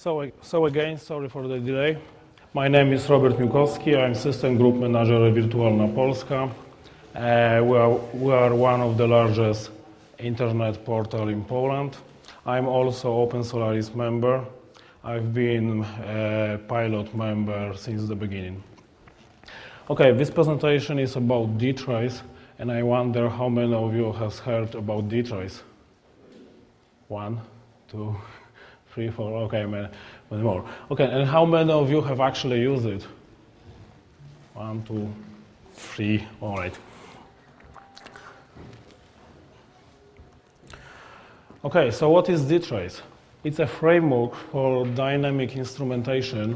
So again, sorry for the delay. My name is Robert Miłkowski. I'm System Group Manager at Wirtualna Polska. We are one of the largest internet portal in Poland. I'm also Open Solaris member. I've been a pilot member since the beginning. Okay, this presentation is about dtrace, and I wonder how many of you have heard about dtrace? 1, 2, 3, 4, okay, many more. Okay, and how many of you have actually used it? 1, 2, 3, all right. Okay, so what is dtrace? It's a framework for dynamic instrumentation,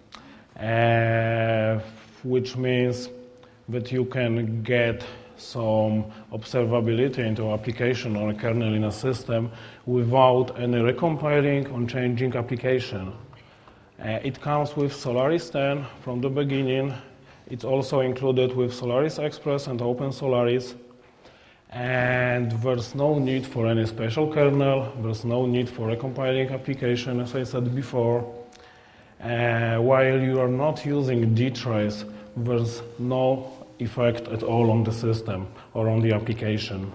which means that you can get some observability into application or a kernel in a system without any recompiling or changing application. It comes with Solaris 10 from the beginning. It's also included with Solaris Express and Open Solaris. And there's no need for any special kernel. There's no need for recompiling application, as I said before. While you are not using dtrace, there's no effect at all on the system or on the application.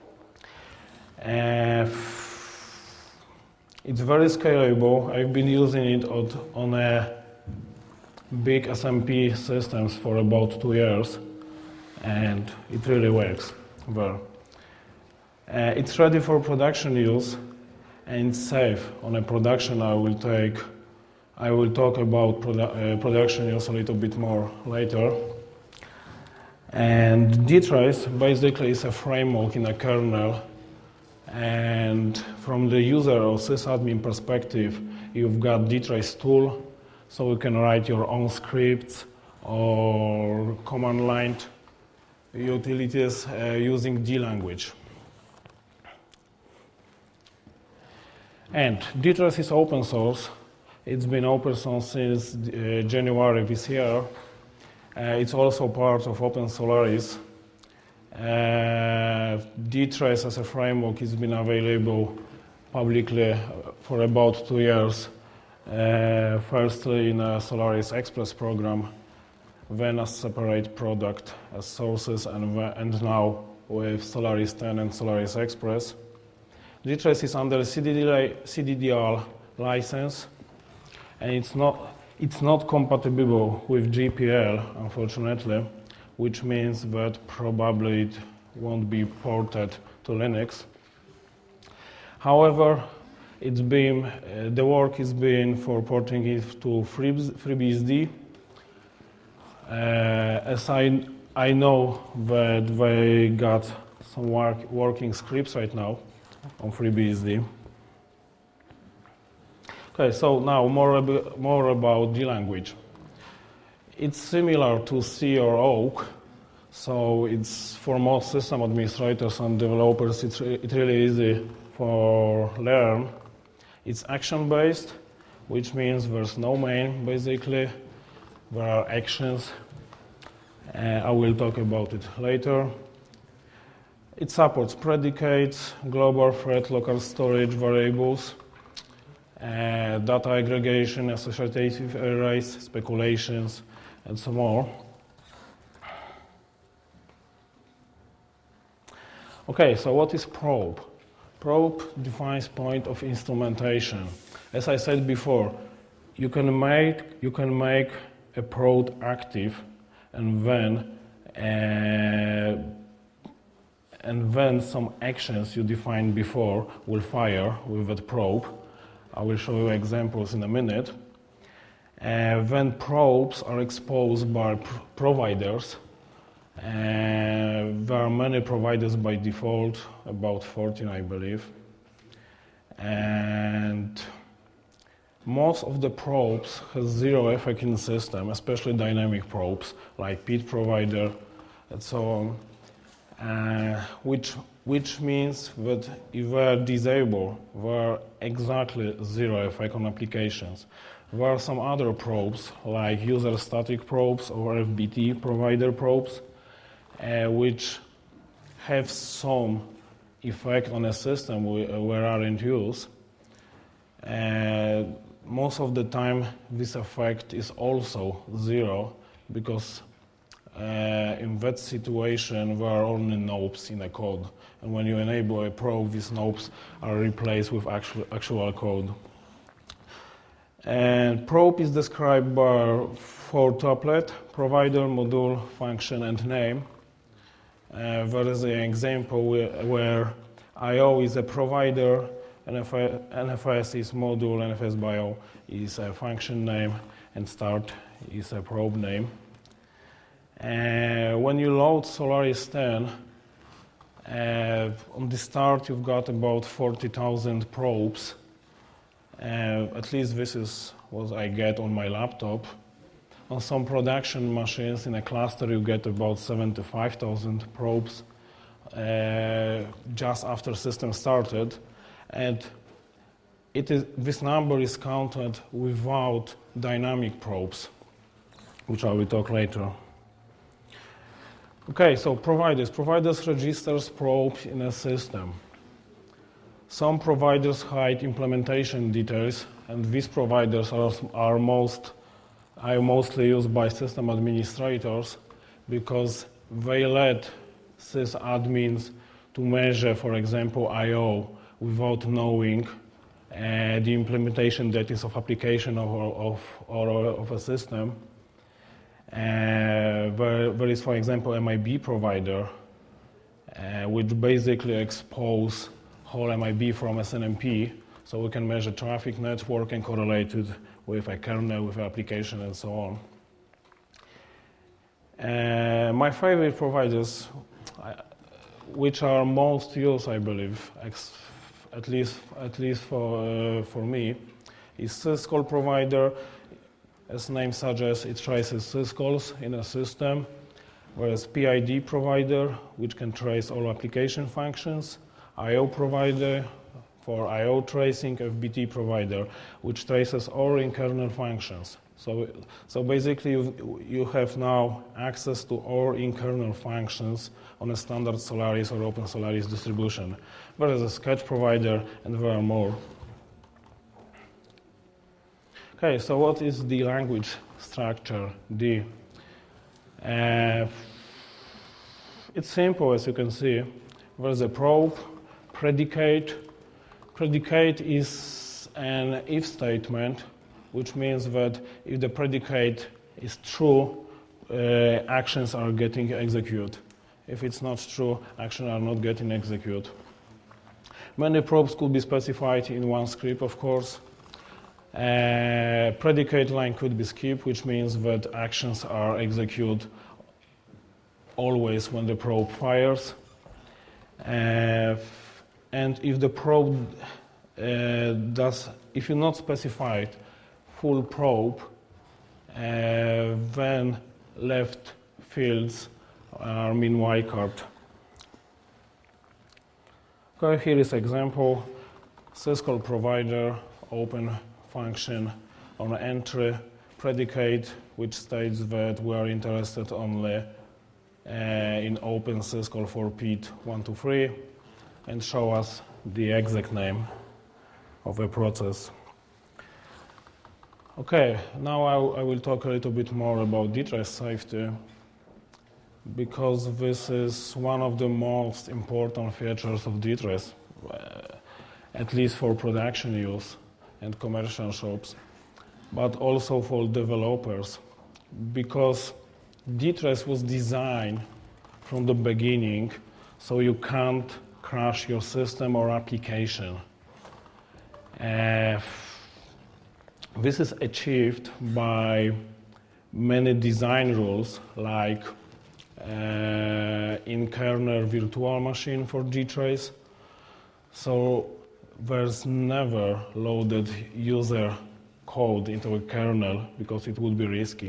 It's very scalable. I've been using it on a big SMP systems for about 2 years, and it really works well. It's ready for production use, and it's safe. On a production, I will talk about production use a little bit more later. And dtrace basically is a framework in a kernel, and from the user or sysadmin perspective, you've got dtrace tool, so you can write your own scripts or command line utilities using D language. And dtrace is open source. It's been open source since January this year. It's also part of Open Solaris. dtrace as a framework has been available publicly for about 2 years. Firstly in a Solaris Express program, then as separate product as sources, and now with Solaris 10 and Solaris Express. dtrace is under CDDR license, and it's not compatible with GPL, unfortunately, which means that probably it won't be ported to Linux. However, the work is being for porting it to FreeBSD. As I know that they got some working scripts right now on FreeBSD. Okay, so now more about D language. It's similar to C or Oak, so it's for most system administrators and developers. It's really easy for learn. It's action-based, which means there's no main. Basically, there are actions. I will talk about it later. It supports predicates, global thread, local storage variables, data aggregation, associative arrays, speculations, and some more. Okay, so what is probe? Probe defines point of instrumentation. As I said before, you can make a probe active, and then some actions you defined before will fire with that probe. I will show you examples in a minute. When probes are exposed by providers, there are many providers by default, about 14 I believe, and most of the probes has zero effect in the system, especially dynamic probes like PID provider and so on, which means that if they are disabled, there are exactly zero effect on applications. There are some other probes, like user static probes or FBT provider probes, which have some effect on a system where are in use. most of the time this effect is also zero, because in that situation there are only knobs in a code, and when you enable a probe, these knobs are replaced with actual code. And probe is described by 4 tuplets: provider, module, function, and name. There is an example where I/O is a provider, NFS is module, NFS BIO is a function name, and start is a probe name. When you load Solaris 10, on the start you've got about 40,000 probes. At least this is what I get on my laptop. On some production machines in a cluster you get about 75,000 probes just after system started, and this number is counted without dynamic probes, which I will talk later. Okay, so providers. Providers registers probes in a system. Some providers hide implementation details, and these providers are mostly used by system administrators because they let sysadmins to measure, for example, I/O without knowing the implementation that is of application or of a system. There is, for example, MIB provider, which basically expose whole MIB from SNMP, so we can measure traffic network and correlate it with a kernel, with an application, and so on. My favorite providers, which are most used, I believe, at least for me, is syscall provider. As the name suggests, it traces syscalls in a system, whereas PID provider, which can trace all application functions, I/O provider for I/O tracing, FBT provider, which traces all in-kernel functions. So basically you have now access to all in-kernel functions on a standard Solaris or Open Solaris distribution. There is a sketch provider, and there are more. Okay, so what is the language structure, D? It's simple, as you can see. There's a probe, predicate. Predicate is an if statement, which means that if the predicate is true, actions are getting executed. If it's not true, actions are not getting executed. Many probes could be specified in one script, of course. Predicate line could be skipped, which means that actions are executed always when the probe fires. And if the probe if you not specified full probe, then left fields are wildcard. Okay, here is example: syscall provider, open function on entry, predicate, which states that we are interested only in open syscall for PID 123, and show us the exact name of a process. Okay, now I will talk a little bit more about DTRACE safety, because this is one of the most important features of DTRACE, at least for production use and commercial shops, but also for developers, because DTRACE was designed from the beginning so you can't crash your system or application. This is achieved by many design rules, like in-kernel virtual machine for DTRACE. So there's never loaded user code into a kernel because it would be risky.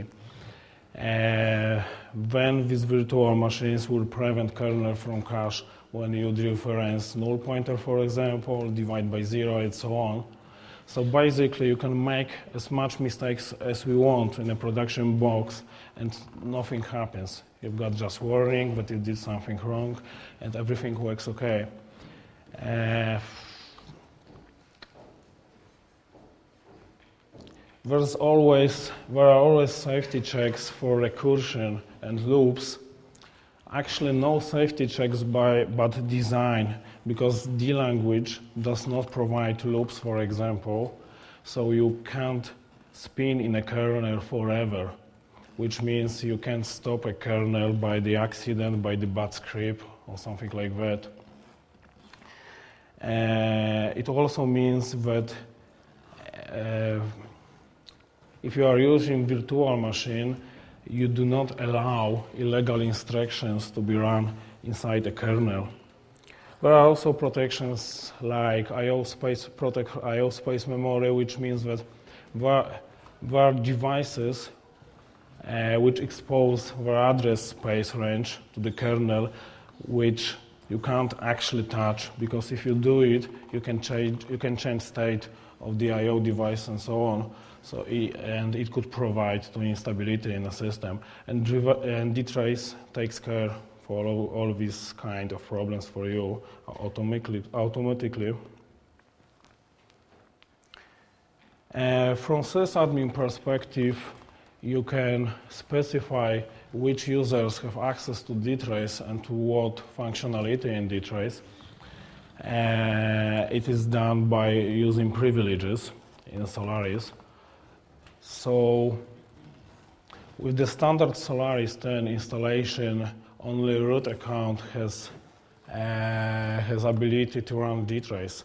Then these virtual machines will prevent kernel from crash when you dereference null pointer, for example, divide by 0, and so on. So basically you can make as much mistakes as we want in a production box and nothing happens. You've got just warning that you did something wrong and everything works okay. there are always safety checks for recursion and loops. Actually, no safety checks but design, because D language does not provide loops, for example, so you can't spin in a kernel forever, which means you can't stop a kernel by the accident, by the bad script, or something like that. It also means that if you are using virtual machine, you do not allow illegal instructions to be run inside a kernel. There are also protections like IO space memory, which means that there are devices which expose their address space range to the kernel, which you can't actually touch, because if you do it, you can change state of the IO device and so on. And it could provide to instability in the system. And dtrace takes care for all these kind of problems for you automatically. From sysadmin perspective, you can specify which users have access to dtrace and to what functionality in dtrace. It is done by using privileges in Solaris. So with the standard Solaris 10 installation, only root account has ability to run dtrace.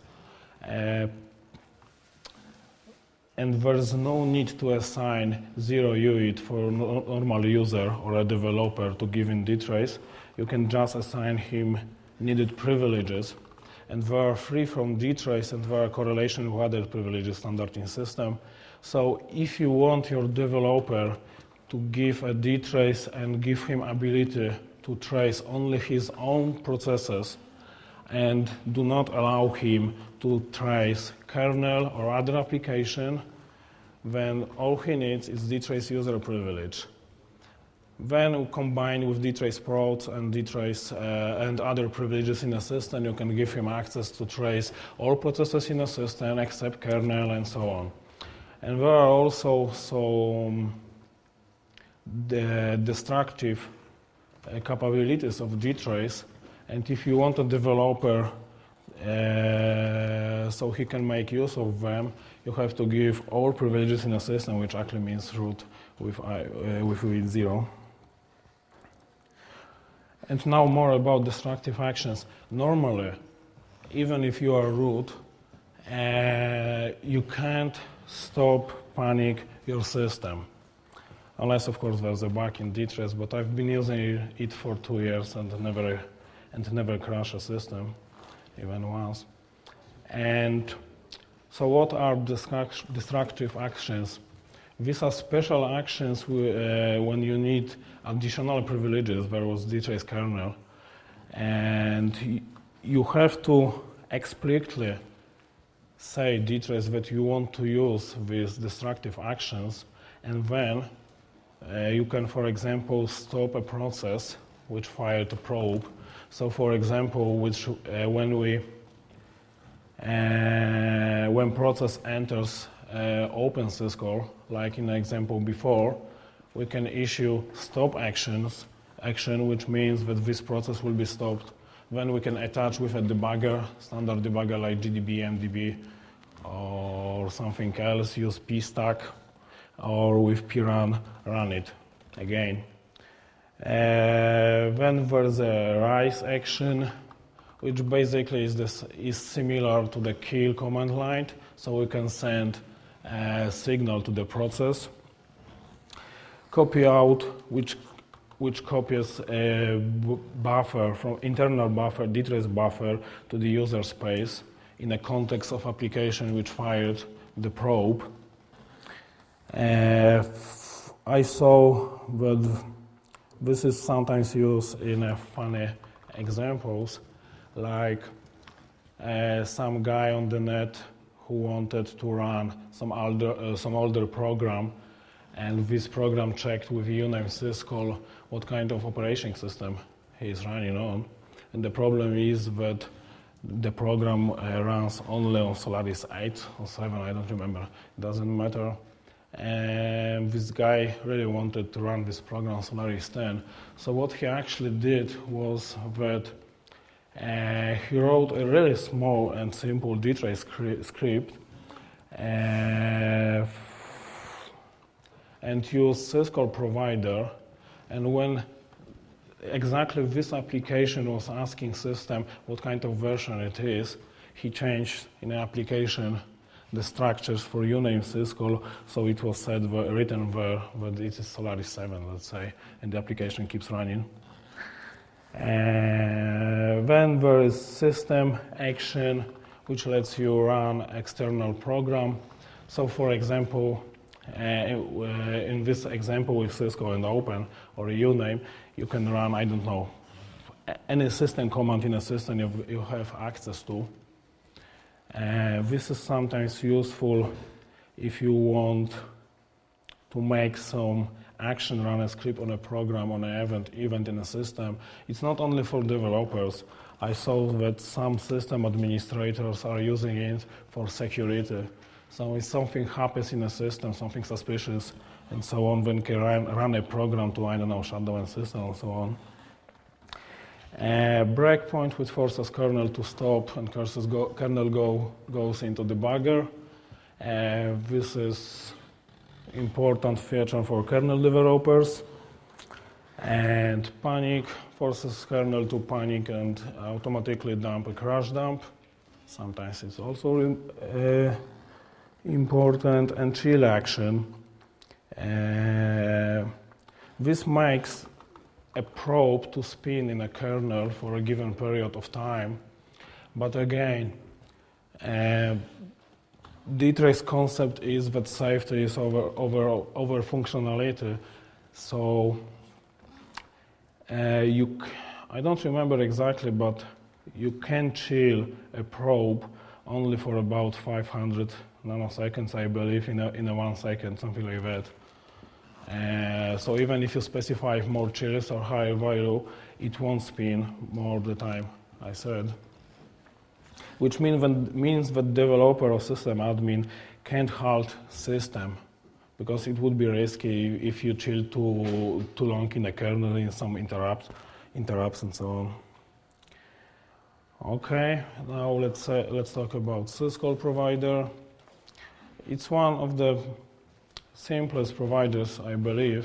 And there's no need to assign 0 UID for a normal user or a developer to give in dtrace. You can just assign him needed privileges. And they are free from dtrace, and there are correlation with other privileges standard in system. So if you want your developer to give a dtrace and give him ability to trace only his own processes, and do not allow him to trace kernel or other application, then all he needs is dtrace user privilege. Then combined with dtrace prods and dtrace and other privileges in the system, you can give him access to trace all processes in the system except kernel and so on. And there are also some destructive capabilities of dtrace. And if you want a developer so he can make use of them, you have to give all privileges in a system, which actually means root with UID 0. And now more about destructive actions. Normally, even if you are root, you can't stop panic your system. Unless, of course, there's a bug in dtrace, but I've been using it for 2 years and never crashed a system, even once. And so what are destructive actions? These are special actions when you need additional privileges. There was dtrace kernel. And you have to explicitly say dtrace that you want to use these destructive actions, and then you can, for example, stop a process which fired a probe. So, for example, when process enters open syscall, like in the example before, we can issue stop action, which means that this process will be stopped. Then we can attach with a debugger, standard debugger like GDB, MDB, or something else, use pstack, or with prun, run it again. Then there's a rise action, which basically is similar to the kill command line, so we can send a signal to the process. Copy out, which copies a buffer from internal buffer, dtrace buffer, to the user space in a context of application which fired the probe. I saw that this is sometimes used in funny examples, like some guy on the net who wanted to run some older program, and this program checked with uname syscall what kind of operating system he is running on. And the problem is that the program runs only on Solaris 8 or 7, I don't remember, it doesn't matter. and this guy really wanted to run this program on Solaris 10. So what he actually did was that he wrote a really small and simple dtrace script and used syscall provider, and when exactly this application was asking system what kind of version it is, he changed in the application the structures for uname syscall, so it was written there that it is Solaris 7, let's say, and the application keeps running. Then there is system action, which lets you run external program. So for example, in this example with syscall and open or a uname, you can run, I don't know, any system command in a system you have access to. This is sometimes useful if you want to make some action run a script on a program, on an event in a system. It's not only for developers. I saw that some system administrators are using it for security. So if something happens in a system, something suspicious, and so on, then can run a program to, I don't know, shut down a system and so on. Breakpoint, which forces kernel to stop, and kernel goes into debugger. This is important feature for kernel developers. And panic forces kernel to panic and automatically dump a crash dump. Sometimes it's also important. And chill action. This makes a probe to spin in a kernel for a given period of time. But again, dtrace concept is that safety is over functionality. So I don't remember exactly, but you can chill a probe only for about 500 nanoseconds, I believe, in a 1 second, something like that. So even if you specify more chills or higher value, it won't spin more the time, I said. Which means that developer or system admin can't halt system, because it would be risky if you chill too long in a kernel in some interrupts and so on. Okay, now let's talk about syscall provider. It's one of the simplest providers, I believe,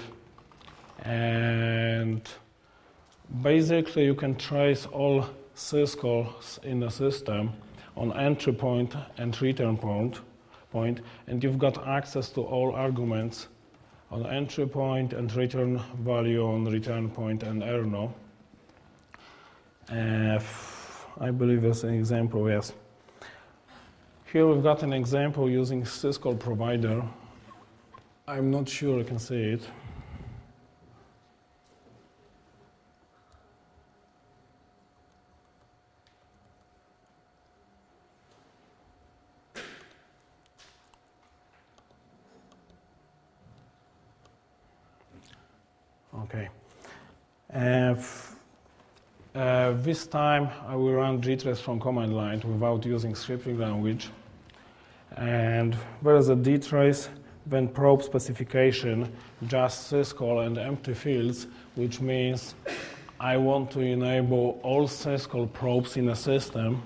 and basically you can trace all syscalls in the system on entry point and return point, and you've got access to all arguments on entry point and return value on return point and errno. I believe as an example, yes. Here we've got an example using syscall provider. I'm not sure I can see it. Okay. This time I will run dtrace from command line without using scripting language. And there is a dtrace, then probe specification, just syscall and empty fields, which means I want to enable all syscall probes in a system.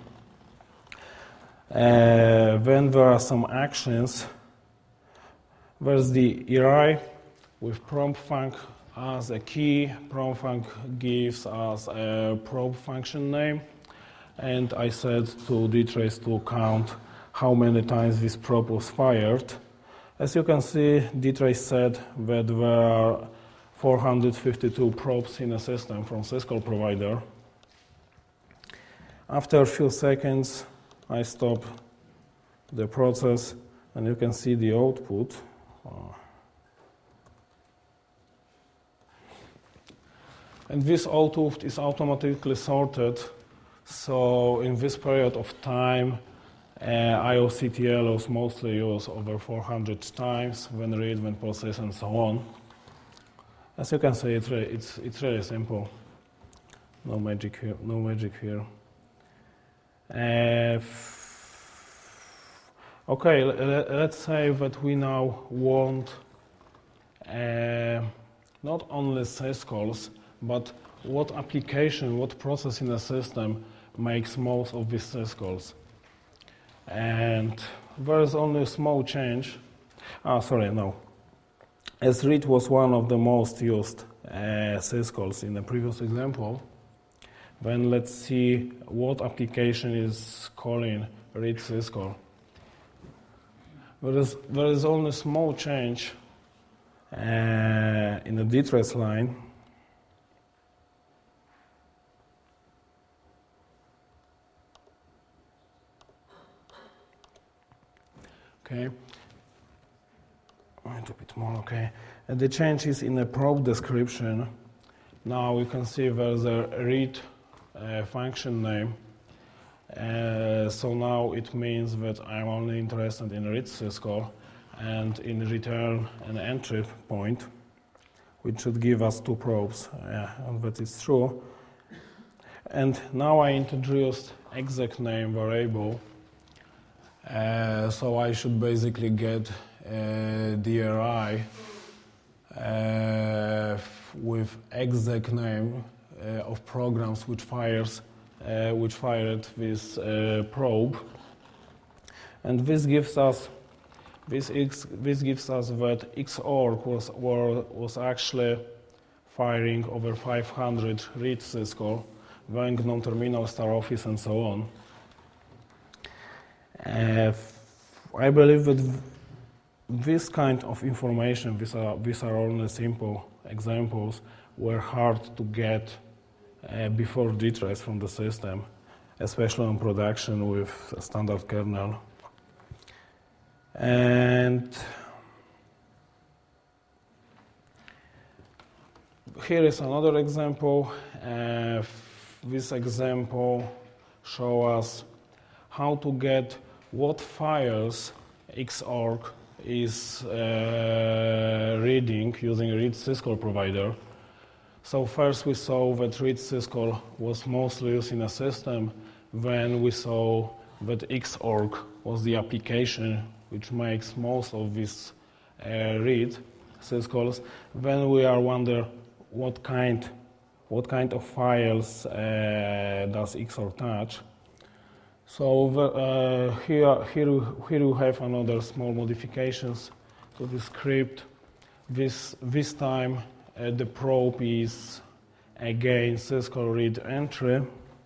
Then there are some actions. There's the ERI with prompt func as a key. Prompt func gives us a probe function name, and I said to dtrace to count how many times this probe was fired. As you can see, dtrace said that there are 452 probes in a system from syscall provider. After a few seconds, I stop the process, and you can see the output. And this output is automatically sorted. So in this period of time, IOCTL was mostly used over 400 times, when read, when process, and so on. As you can see, it's really simple. No magic here. Okay, let's say that we now want not only syscalls, but what application, what process in the system makes most of these syscalls. And there is only a small change. As read was one of the most used syscalls in the previous example, then let's see what application is calling read syscall. There is only a small change in the dtrace line. Okay. A bit more, okay. And the change is in the probe description. Now you can see there's a read function name. So now it means that I'm only interested in read syscall and in return an entry point, which should give us 2 probes. And that is true. And now I introduced exec name variable. So I should basically get DRI with exec name of programs which fired this probe, and this gives us that Xorg was actually firing over 500 read syscall, going non-terminal, star office, and so on. I believe that this kind of information, these are only simple examples, were hard to get before dtrace from the system, especially on production with a standard kernel. And here is another example. This example shows us how to get what files Xorg is reading using read syscall provider. So first we saw that read syscall was mostly used in a system. Then we saw that Xorg was the application which makes most of these read syscalls. Then we are wondering what kind of files does Xorg touch. So here we have another small modifications to the script. This time the probe is again syscall read entry,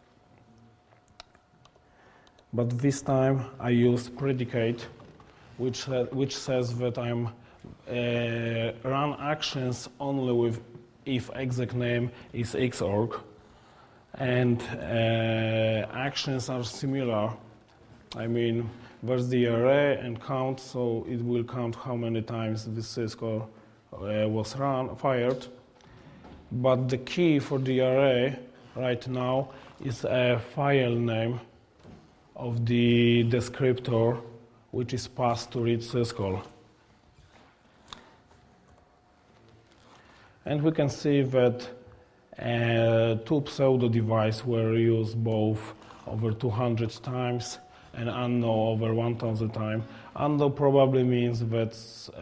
but this time I use predicate, which says that I'm run actions only with if exec name is Xorg. And actions are similar. I mean, there's the array and count, so it will count how many times this syscall was fired. But the key for the array right now is a file name of the descriptor, which is passed to read syscall. And we can see that 2 pseudo devices were used both over 200 times and unknown over 1,000 times. Unknown probably means that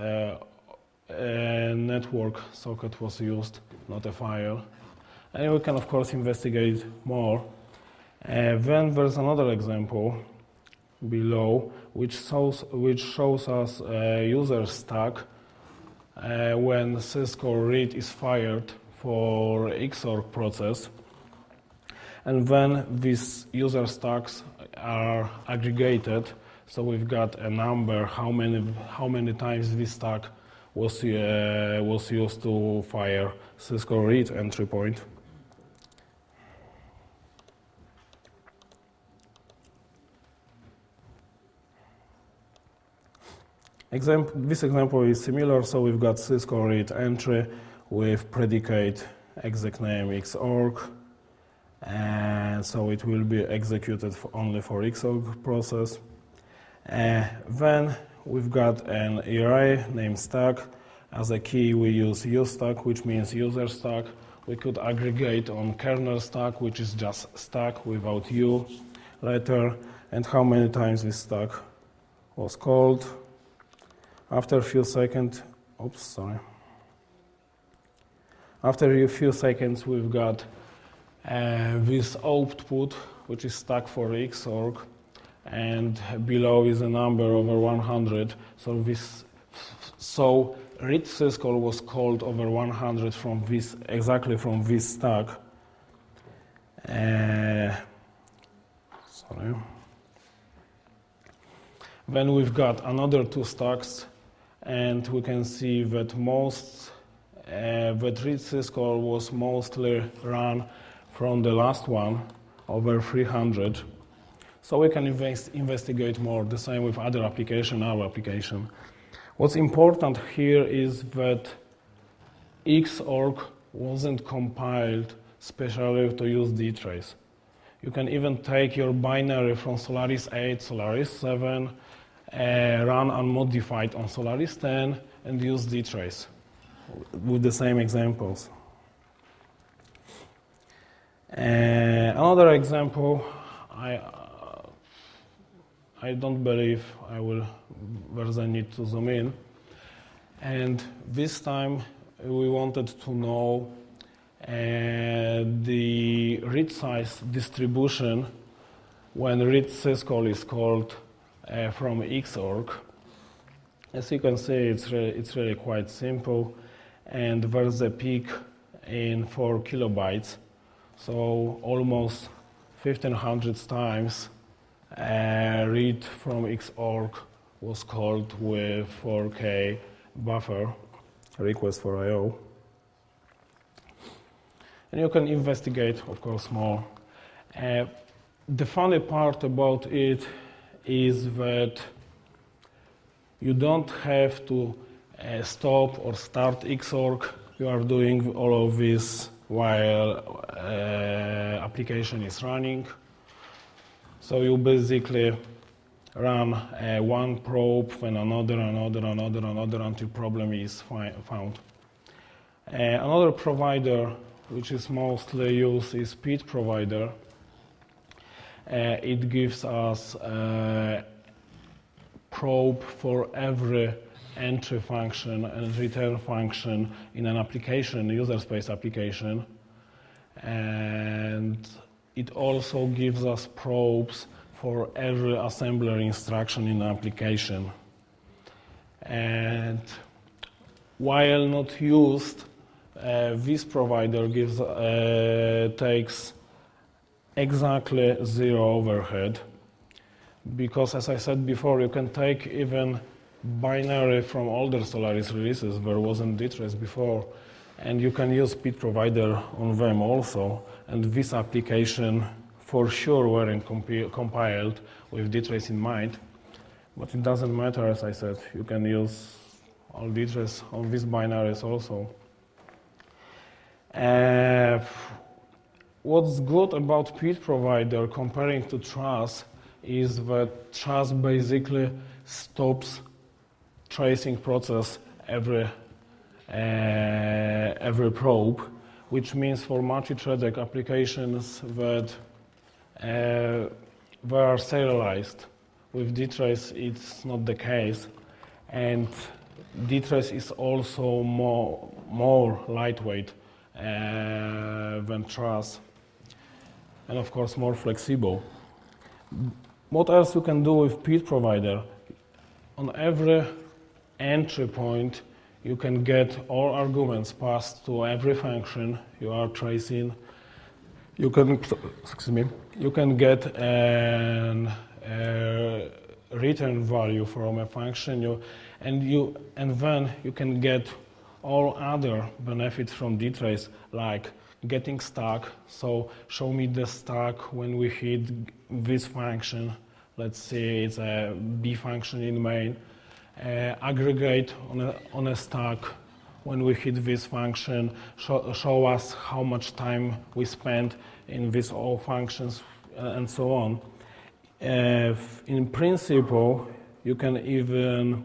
a network socket was used, not a file. And we can of course investigate more. Then there's another example below which shows us a user stack when syscall read is fired for Xorg process, and then these user stacks are aggregated. So we've got a number how many times this stack was used to fire syscall read entry point. This example is similar. So we've got syscall read entry with predicate exec name Xorg, and so it will be executed only for Xorg process. Then we've got an array named stack. As a key we use uStack, which means user stack. We could aggregate on kernel stack, which is just stack without u letter, and how many times this stack was called. After a few seconds, After a few seconds, we've got this output, which is stack for Xorg, and below is a number over 100. So read syscall was called over 100 from this, exactly from this stack. Then we've got another two stacks, and we can see that that read syscall was mostly run from the last one, over 300. So we can investigate more, the same with other application, our application. What's important here is that Xorg wasn't compiled specially to use dtrace. You can even take your binary from Solaris 8, Solaris 7, run unmodified on Solaris 10, and use dtrace with the same examples. Another example, I don't believe there's a need to zoom in. And this time we wanted to know the read size distribution when read syscall is called from Xorg. As you can see, it's really quite simple, and there's a peak in 4 kilobytes, so almost 1500 times read from Xorg was called with 4K buffer request for I/O. And you can investigate, of course, more. The funny part about it is that you don't have to stop or start Xorg. You are doing all of this while application is running. So you basically run one probe, then another, until problem is found. Another provider which is mostly used is Pete provider. It gives us a probe for every entry function and return function in an application, user space application. And it also gives us probes for every assembler instruction in the application. And while not used, this provider takes exactly zero overhead, because, as I said before, you can take even binary from older Solaris releases. There wasn't dtrace before, and you can use Pete provider on them also. And this application for sure weren't compiled with dtrace in mind, but it doesn't matter, as I said. You can use all dtrace on these binaries also. What's good about Pete provider comparing to Trust is that Trust basically stops tracing process every probe, which means for multi-threaded applications that they are serialized. With dtrace, it's not the case, and dtrace is also more lightweight than Trust, and of course more flexible. What else you can do with Pete provider? On every entry point, you can get all arguments passed to every function you are tracing. You can get an return value from a function, and then you can get all other benefits from dtrace, like getting stack. So show me the stack when we hit this function. Let's say it's a B function in main. Aggregate on a stack when we hit this function. Show us how much time we spent in these all functions, and so on. In principle, you can even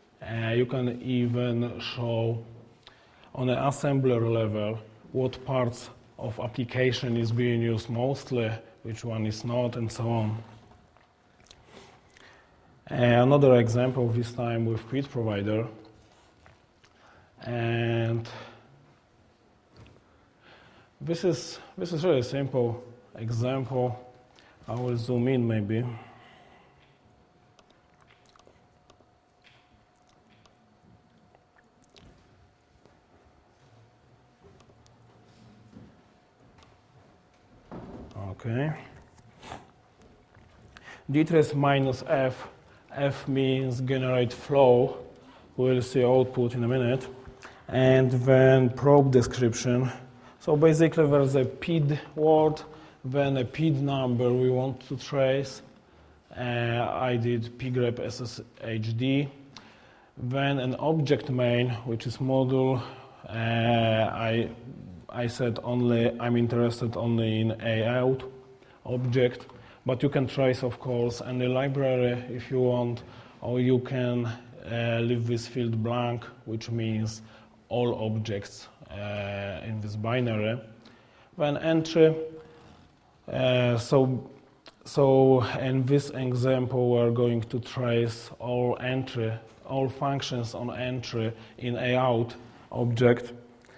show on an assembler level what parts of application is being used mostly, which one is not, and so on. Another example, this time with Quid Provider. And this is really simple example. I will zoom in maybe. Okay. dtrace minus f. F means generate flow. We'll see output in a minute. And then probe description. So basically there's a PID word, then a PID number we want to trace. I did pgrep sshd. Then an object main, which is module. I said I'm interested only in AOut object, but you can trace, of course, any library if you want, or you can leave this field blank, which means all objects in this binary. Then entry. So in this example, we're going to trace all functions on entry in AOut object.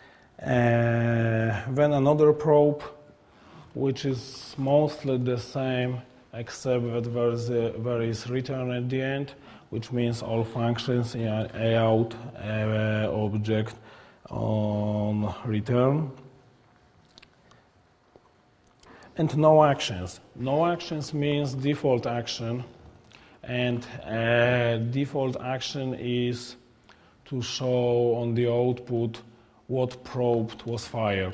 Then another probe, which is mostly the same, except that there is return at the end, which means all functions in AOut object on return. And no actions. No actions means default action, and default action is to show on the output what probe was fired.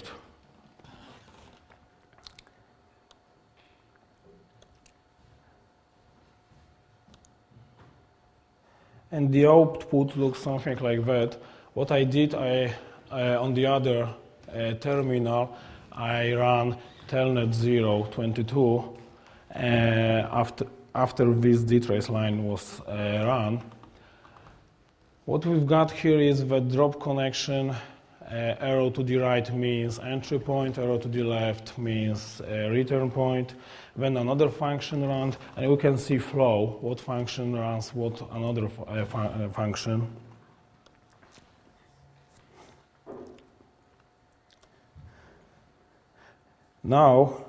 And the output looks something like that. What I did, on the other terminal, I ran telnet 022 after this dtrace line was run. What we've got here is the drop connection. Arrow to the right means entry point, arrow to the left means return point. Then another function runs, and we can see flow, what function runs what another function. Now,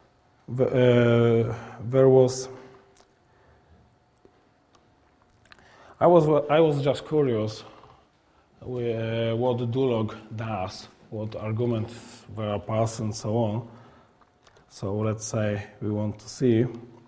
I was just curious what the dlog does, what arguments were passed and so on. So let's say we want to see.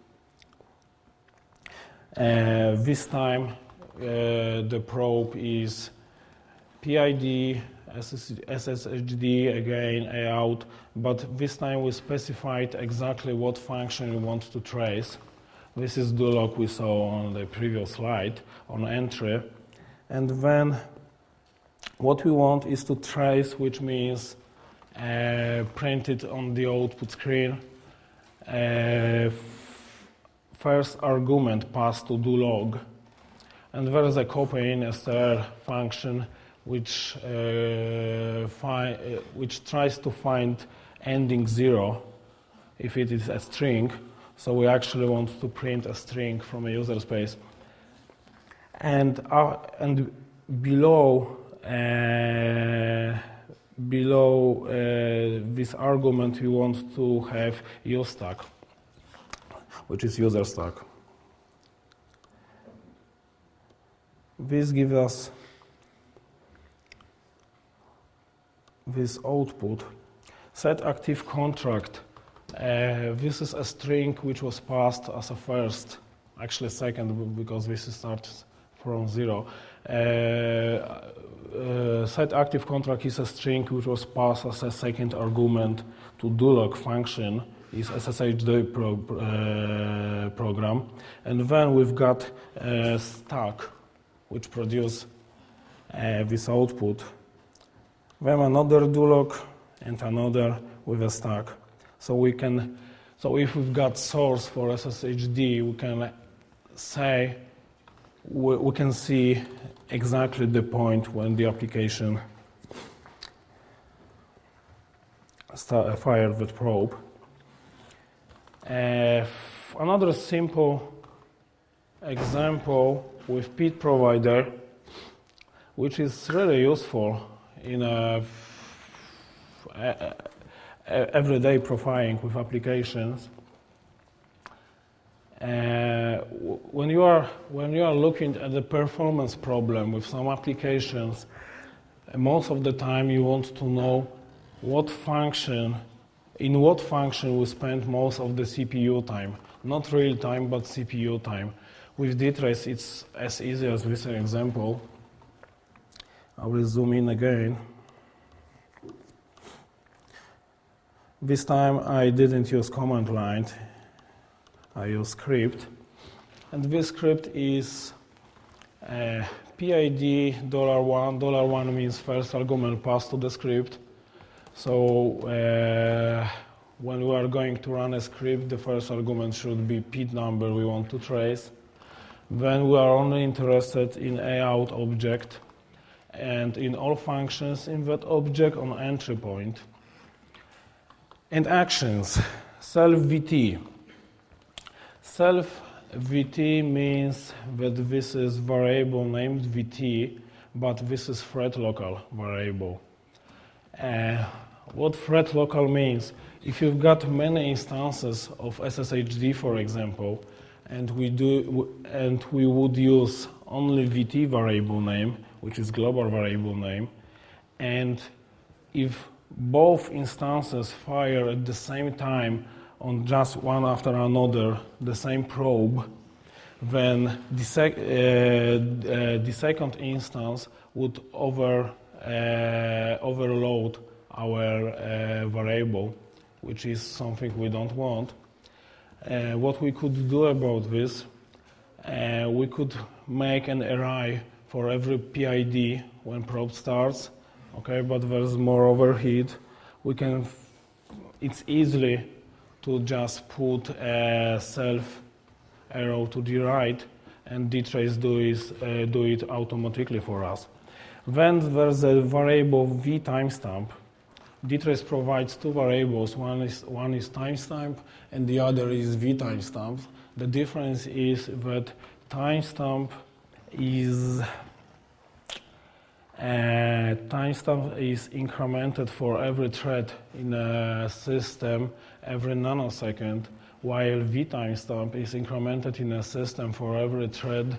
This time the probe is PID, SSHD, again AOut, but this time we specified exactly what function we want to trace. This is dlog we saw on the previous slide on entry. And then what we want is to trace, which means print it on the output screen. First argument passed to dlog. And there is a copy in str function which tries to find ending 0 if it is a string. So we actually want to print a string from a user space. And below this argument, we want to have useStack, which is user stack. This gives us this output. Set active contract. This is a string which was passed as a first, actually second, because this starts from 0. Set active contract is a string which was passed as a second argument to dlog function, is SSHD program. And then we've got stack, which produces this output. Then another dlog and another with a stack. So if we've got source for SSHD, we can say, we can see exactly the point when the application fired the probe. Another simple example with PID provider, which is really useful in everyday profiling with applications. When you are looking at the performance problem with some applications, most of the time you want to know in what function we spend most of the CPU time. Not real time, but CPU time. With dtrace, it's as easy as this example. I will zoom in again. This time I didn't use command line. I use script. And this script is PID $1. $1 means first argument passed to the script. So when we are going to run a script, the first argument should be PID number we want to trace. Then we are only interested in out object and in all functions in that object on entry point. And actions, self-VT. Self-VT means that this is variable named VT, but this is thread local variable. What thread local means? If you've got many instances of SSHD, for example, and we would use only VT variable name, which is global variable name, and if both instances fire at the same time on just one after another the same probe, then the second instance would overload our variable, which is something we don't want. What we could do about this, we could make an array for every PID when probe starts, okay, but there's more overhead. It's easily to just put a self arrow to the right and dtrace do it automatically for us. Then there's a variable v timestamp. Dtrace provides two variables. One is timestamp and the other is v timestamp. The difference is that timestamp is incremented for every thread in a system every nanosecond, while v timestamp is incremented in a system for every thread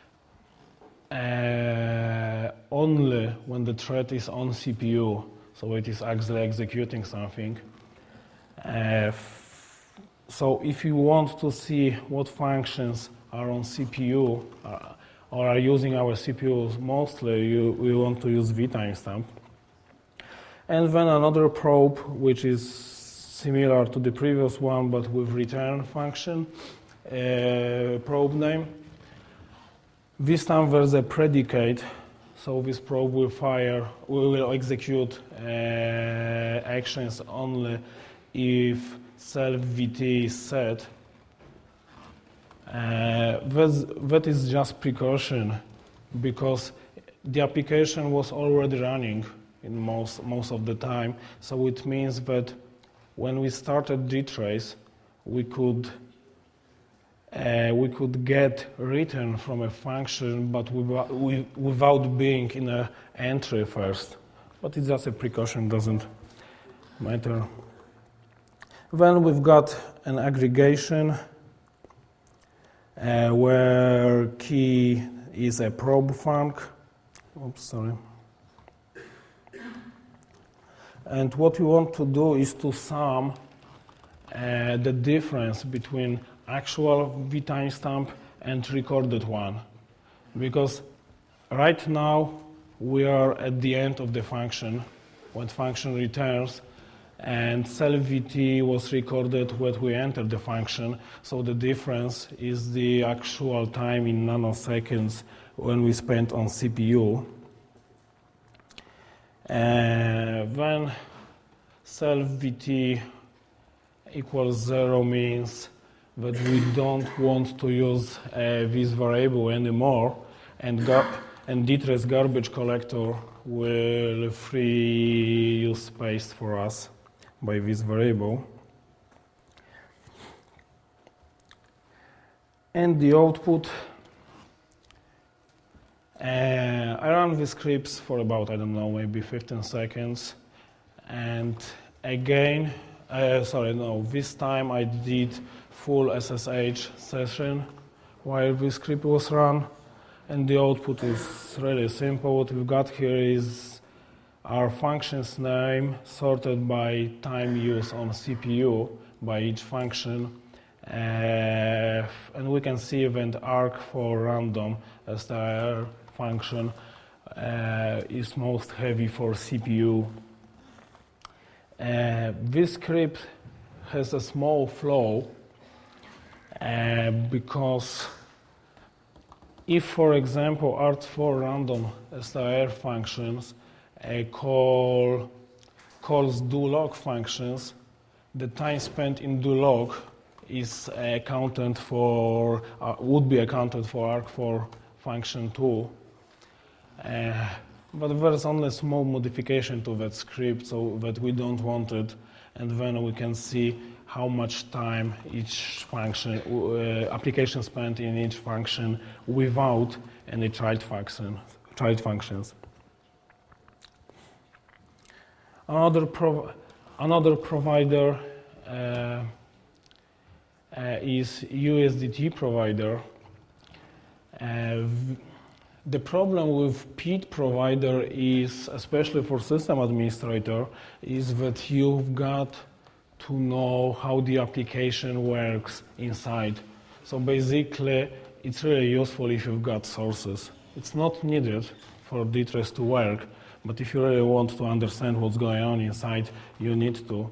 only when the thread is on CPU, so it is actually executing something. So if you want to see what functions are on CPU or are using our CPUs mostly, we want to use v timestamp. And then another probe, which is similar to the previous one, but with return function, probe name. This time there's a predicate, so this probe will execute actions only if self-VT is set. That is just precaution, because the application was already running in most of the time, so it means that when we started dtrace, we could get return from a function, but without being in an entry first. But it's just a precaution, doesn't matter. Then we've got an aggregation where key is a probe func. Oops, sorry. And what we want to do is to sum the difference between actual v timestamp and recorded one. Because right now we are at the end of the function when function returns, and self-VT was recorded when we entered the function, so the difference is the actual time in nanoseconds when we spent on CPU. When self-VT equals 0 means that we don't want to use this variable anymore, and dtrace garbage collector will free use space for us by this variable. And the output I ran these scripts for about, I don't know, maybe 15 seconds. And again, this time I did full SSH session while this script was run. And the output is really simple. What we've got here is our function's name sorted by time use on CPU by each function. And we can see event arg for random str function is most heavy for CPU. This script has a small flaw because if, for example, arg4 random str functions calls do-log functions, the time spent in do-log is accounted for, would be accounted for arg4 function too. But there's only a small modification to that script so that we don't want it, and then we can see how much time each function, application spent in each function without any child functions. Another provider is USDT provider. The problem with PID provider is, especially for system administrator, is that you've got to know how the application works inside. So basically, it's really useful if you've got sources. It's not needed for dtrace to work, but if you really want to understand what's going on inside, you need to.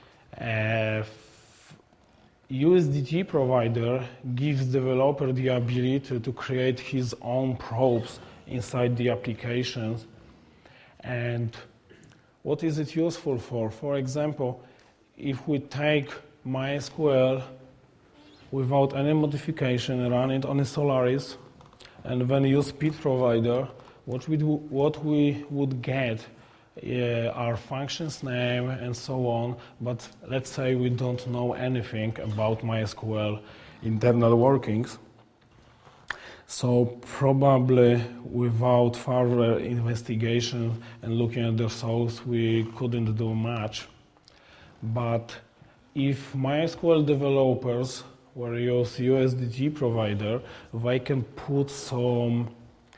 USDT provider gives developer the ability to create his own probes inside the applications. And what is it useful for? For example, if we take MySQL without any modification and run it on a Solaris, and then use PID provider, what we would get our function's name and so on, but let's say we don't know anything about MySQL internal workings. So probably without further investigation and looking at the source, we couldn't do much. But if MySQL developers will use USDT provider, they can put some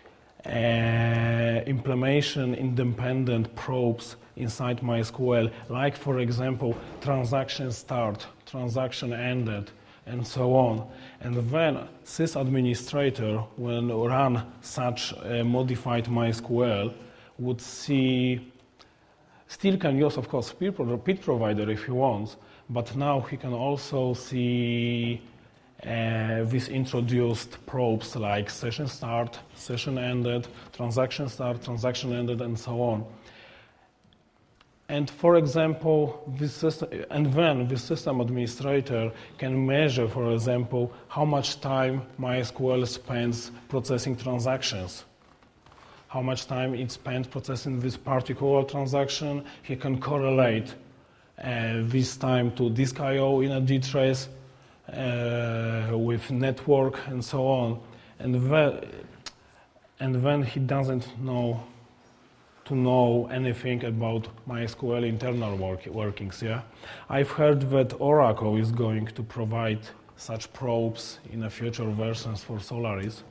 implementation independent probes inside MySQL, like for example, transaction start, transaction ended, and so on. And then sysadministrator, when run such modified MySQL, would see, still can use, of course, PID provider if he wants, but now he can also see these introduced probes like session start, session ended, transaction start, transaction ended, and so on. And for example, this system administrator can measure, for example, how much time MySQL spends processing transactions, how much time it spent processing this particular transaction. He can correlate this time to disk I/O in a dtrace, with network and so on, and then he doesn't know anything about MySQL internal workings. Yeah, I've heard that Oracle is going to provide such probes in the future versions for Solaris.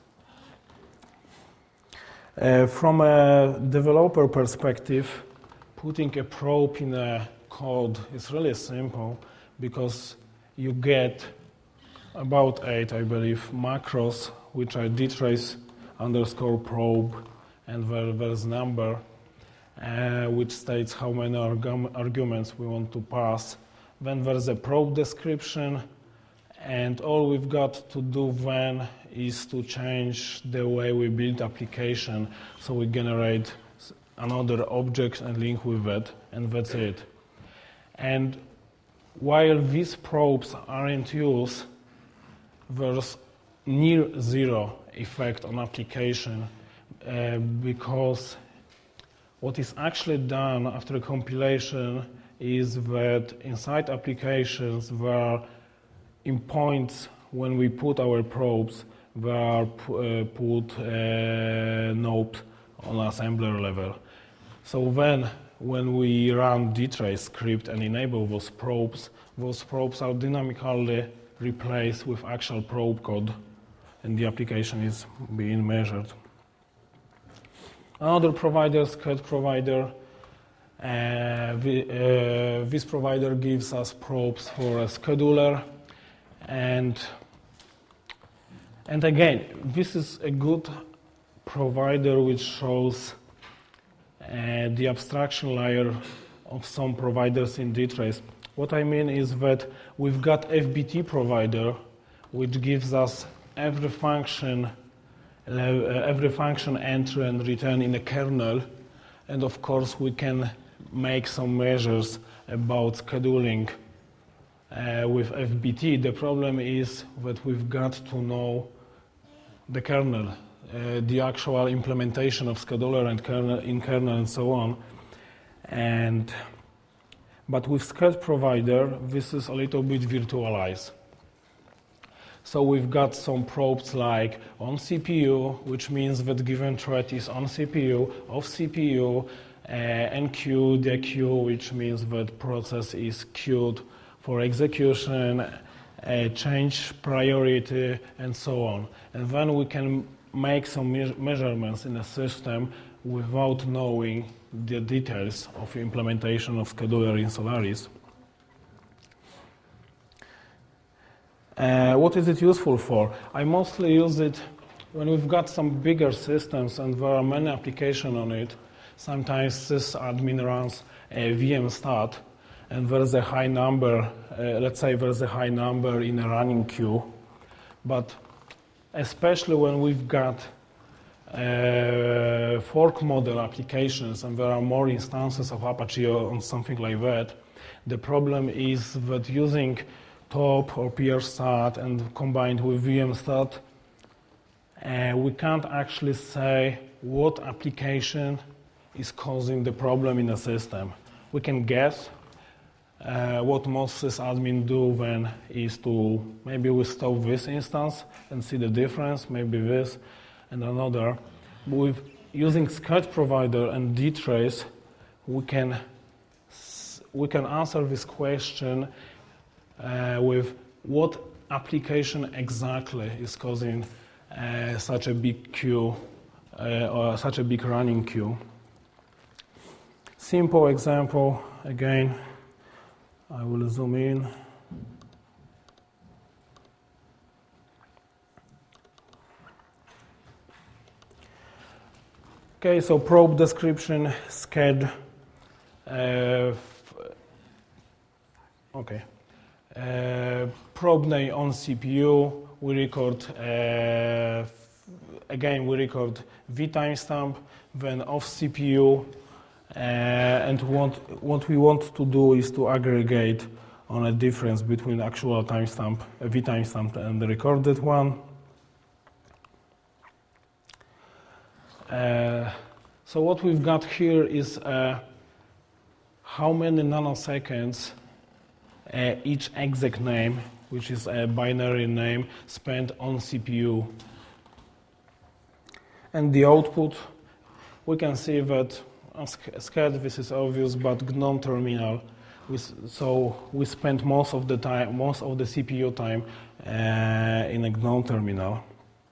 From a developer perspective, putting a probe in a code is really simple because you get about 8, I believe, macros, which are dtrace underscore probe, and there's number, which states how many arguments we want to pass. Then there's a probe description, and all we've got to do then is to change the way we build application, so we generate another object and link with it, and that's it. And while these probes aren't used, there's near zero effect on application because what is actually done after compilation is that inside applications there are in points when we put our probes, they are put node on assembler level. So then, when we run dtrace script and enable those probes are dynamically replaced with actual probe code, and the application is being measured. Another provider, SCAD provider, this provider gives us probes for a scheduler, and again, this is a good provider which shows the abstraction layer of some providers in dtrace. What I mean is that we've got FBT provider, which gives us every function entry and return in a kernel, and of course we can make some measures about scheduling with FBT. The problem is that we've got to know the kernel, the actual implementation of scheduler and kernel and so on. But with SCAD provider, this is a little bit virtualized. So we've got some probes like on CPU, which means that given thread is on CPU, off CPU, NQ, DQ, which means that process is queued for execution, change priority, and so on. And then we can make some measurements in a system without knowing the details of implementation of scheduler in Solaris. What is it useful for? I mostly use it when we've got some bigger systems and there are many applications on it. Sometimes sysadmin runs a VM-stat and there's a high number, let's say there's a high number in a running queue. But especially when we've got fork model applications and there are more instances of Apache or something like that, the problem is that using top or PRStat and combined with VM-stat, we can't actually say what application is causing the problem in the system. We can guess. What most sysadmin do then is to maybe we stop this instance and see the difference, maybe this and another. With using SCAD provider and dtrace, we can answer this question with what application exactly is causing such a big queue or such a big running queue. Simple example again. I will zoom in. Okay, so probe description, SCAD. Probe name on CPU. We record again. We record V timestamp. Then off CPU. And what we want to do is to aggregate on a difference between actual timestamp, V timestamp, and the recorded one. So what we've got here is how many nanoseconds each exec name, which is a binary name, spent on CPU. And the output, we can see that on SCAD, this is obvious, but GNOME terminal. So we spent most of the time, most of the CPU time in a GNOME terminal.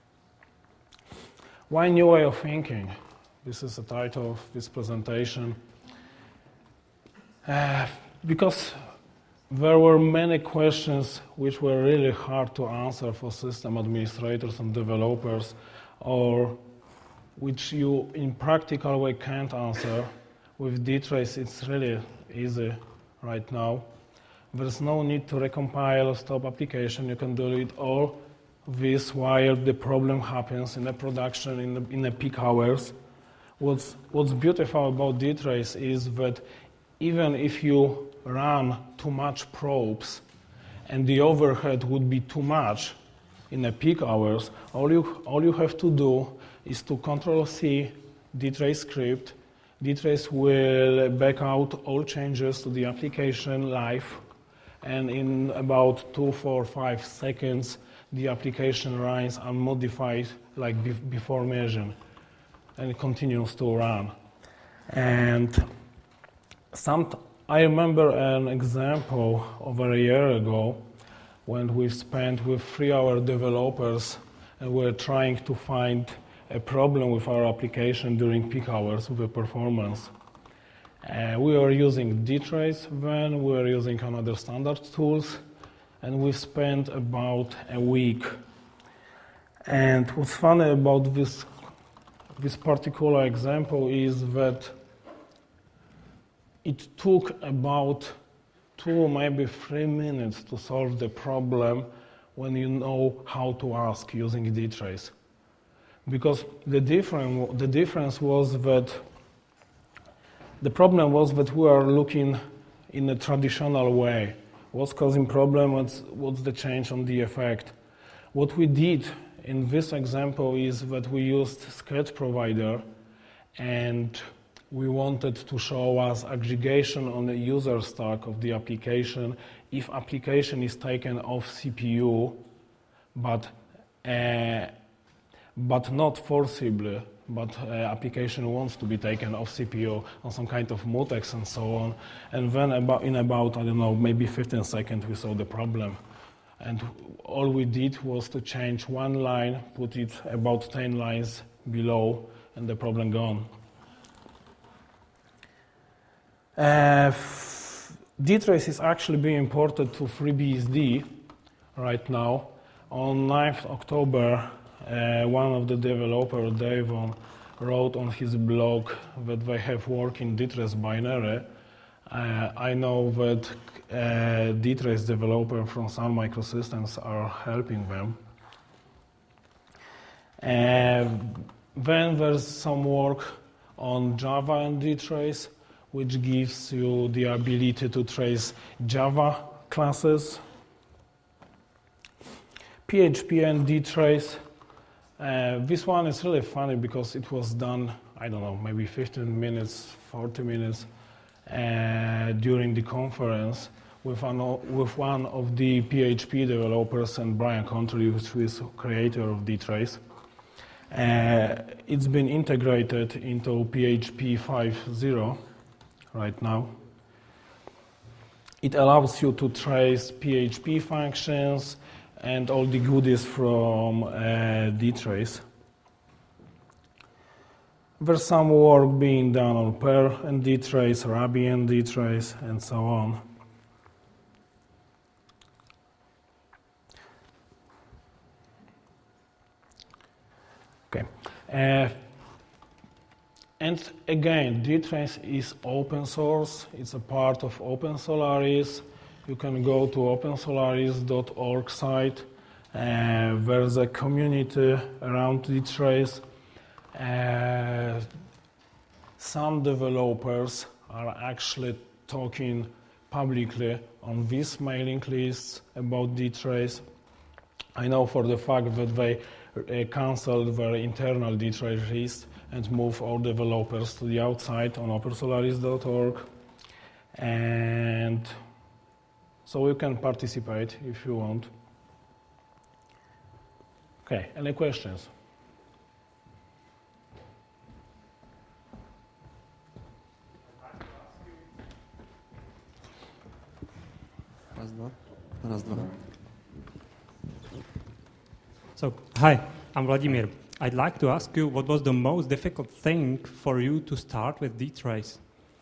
Why new way of thinking? This is the title of this presentation. Because there were many questions which were really hard to answer for system administrators and developers, or which you in practical way can't answer. With dtrace it's really easy right now. There's no need to recompile or stop application. You can do it all this while the problem happens in the production in the peak hours. What's beautiful about dtrace is that even if you run too much probes and the overhead would be too much in the peak hours, all you have to do is to Control-C dtrace script. Dtrace will back out all changes to the application live, and in about 2, 4, 5 seconds, the application runs unmodified like before mentioned, and it continues to run. And I remember an example over a year ago when we spent with 3 other developers and we were trying to find a problem with our application during peak hours with the performance. We were using dtrace, then we were using another standard tools, and we spent about a week. And what's funny about this particular example is that it took about 2, maybe 3 minutes to solve the problem when you know how to ask using dtrace. Because the difference was that the problem was that we are looking in a traditional way. What's causing problem? What's the change on the effect? What we did in this example is that we used Sketch Provider, and we wanted to show us aggregation on the user stack of the application if application is taken off CPU, but not forcibly, but application wants to be taken off CPU on some kind of mutex and so on. And then in about, I don't know, maybe 15 seconds we saw the problem. And all we did was to change one line, put it about 10 lines below, and the problem gone. dtrace is actually being imported to FreeBSD right now. On 9th October, one of the developers, Davon, wrote on his blog that they have worked in dtrace binary. I know that dtrace developers from Sun Microsystems are helping them. Then there's some work on Java and dtrace, which gives you the ability to trace Java classes. PHP and dtrace. This one is really funny because it was done, I don't know, maybe 15 minutes, 40 minutes during the conference with one of the PHP developers, and Brian Controlly, who is creator of dtrace. It's been integrated into PHP 5.0 right now. It allows you to trace PHP functions and all the goodies from dtrace. There's some work being done on Perl and dtrace, Ruby and dtrace, and so on. Okay. And again, dtrace is open source. It's a part of OpenSolaris. You can go to opensolaris.org site. There's a community around dtrace. Some developers are actually talking publicly on these mailing lists about dtrace. I know for the fact that they canceled their internal dtrace list and moved all developers to the outside on opensolaris.org. And so you can participate if you want. Okay, any questions? Raz, dva. So, hi, I'm Vladimir. I'd like to ask you, what was the most difficult thing for you to start with dtrace?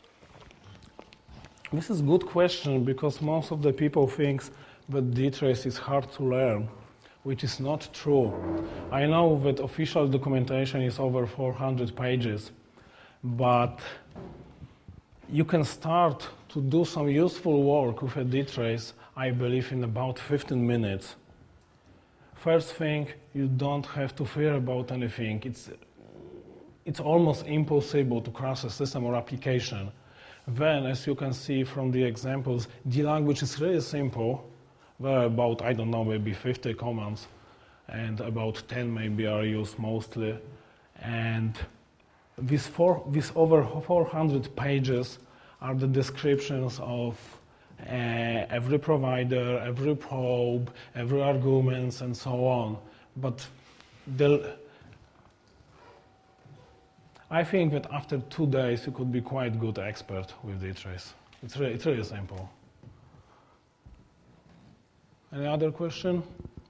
This is a good question because most of the people think that dtrace is hard to learn, which is not true. I know that official documentation is over 400 pages, but you can start to do some useful work with a dtrace, I believe, in about 15 minutes. First thing, you don't have to fear about anything. It's almost impossible to crash a system or application. Then, as you can see from the examples, the language is really simple. There are about, I don't know, maybe 50 commands, and about 10 maybe are used mostly. And these over 400 pages are the descriptions of every provider, every probe, every arguments, and so on. But I think that after 2 days you could be quite good expert with dtrace. It's really simple. Any other question?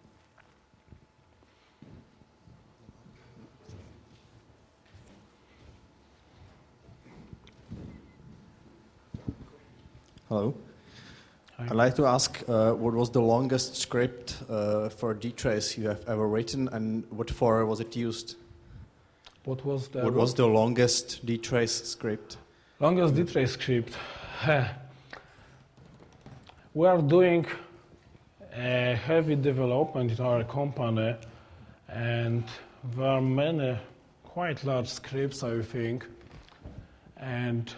Hello. Hi. I'd like to ask what was the longest script for dtrace you have ever written, and what for was it used? What was the longest dtrace script? Longest dtrace script? We are doing a heavy development in our company, and there are many quite large scripts, I think, and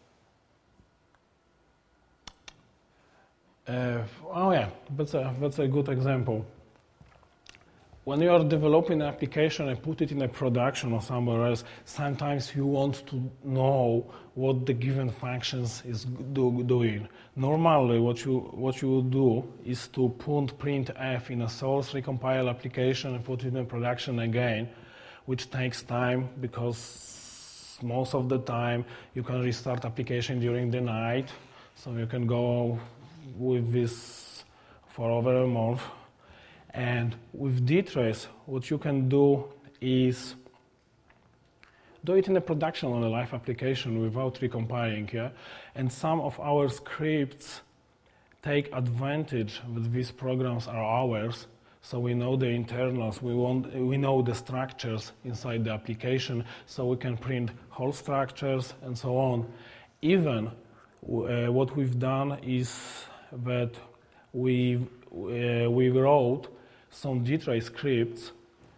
that's a good example. When you are developing an application and put it in a production or somewhere else, sometimes you want to know what the given functions is doing. Normally, what you would do is to put printf in a source recompile application and put it in production again, which takes time because most of the time you can restart application during the night, so you can go with this for over a month. And with dtrace, what you can do is do it in a production on a live application without recompiling, yeah? And some of our scripts take advantage that these programs are ours, so we know the internals, we know the structures inside the application, so we can print whole structures and so on. Even what we've done is that we wrote some dtrace scripts,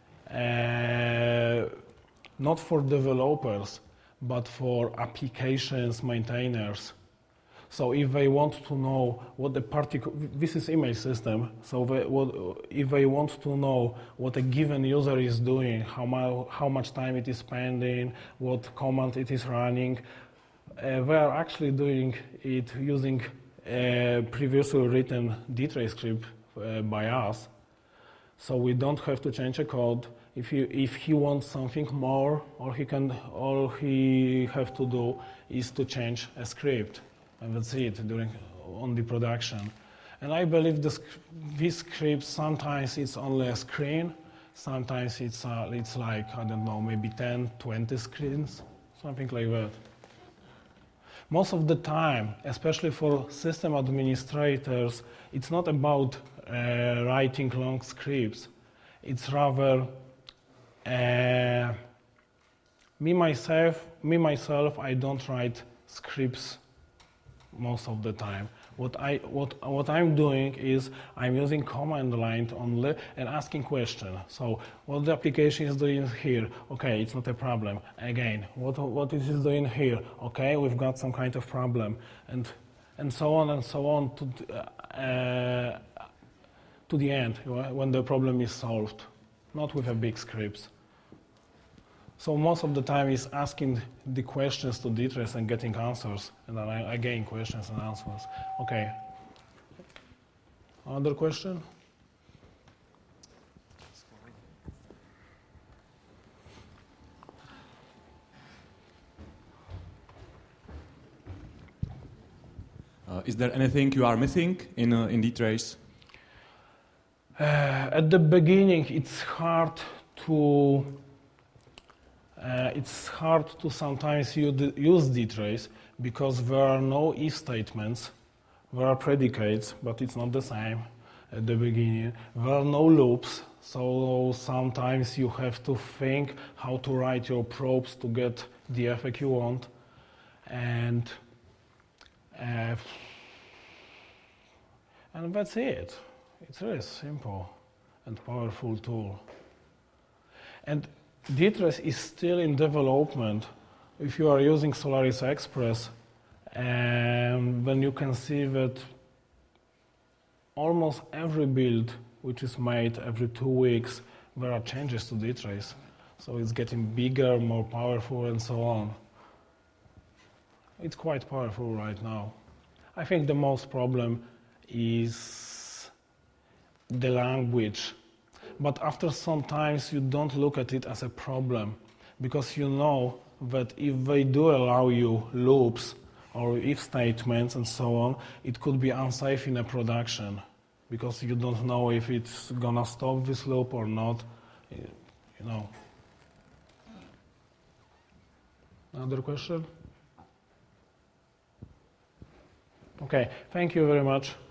not for developers, but for applications maintainers. So if they want to know what the this is email system, so if they want to know what a given user is doing, how much time it is spending, what command it is running, they are actually doing it using a previously written dtrace script by us. So we don't have to change a code. If he wants something more, all he have to do is to change a script, and that's it on the production. And I believe this script sometimes it's only a screen, sometimes it's like, I don't know, maybe 10, 20 screens, something like that. Most of the time, especially for system administrators, it's not about writing long scripts. It's rather me myself. I don't write scripts most of the time. What I'm doing is I'm using command line only and asking questions. So what the application is doing here? Okay, it's not a problem. Again, what is it doing here? Okay, we've got some kind of problem, and so on to the end when the problem is solved, not with a big scripts. So most of the time is asking the questions to dtrace and getting answers, and then I gain questions and answers. Okay. Another question? Is there anything you are missing in dtrace? At the beginning, it's hard to sometimes use dtrace because there are no if statements. There are predicates, but it's not the same at the beginning. There are no loops, so sometimes you have to think how to write your probes to get the effect you want. And that's it. It's really simple and powerful tool. And dtrace is still in development. If you are using Solaris Express, then you can see that almost every build which is made every 2 weeks, there are changes to dtrace. So it's getting bigger, more powerful, and so on. It's quite powerful right now. I think the most problem is the language. But after some times you don't look at it as a problem, because you know that if they do allow you loops or if statements and so on, it could be unsafe in a production, because you don't know if it's gonna stop this loop or not, you know. Another question? Okay, thank you very much.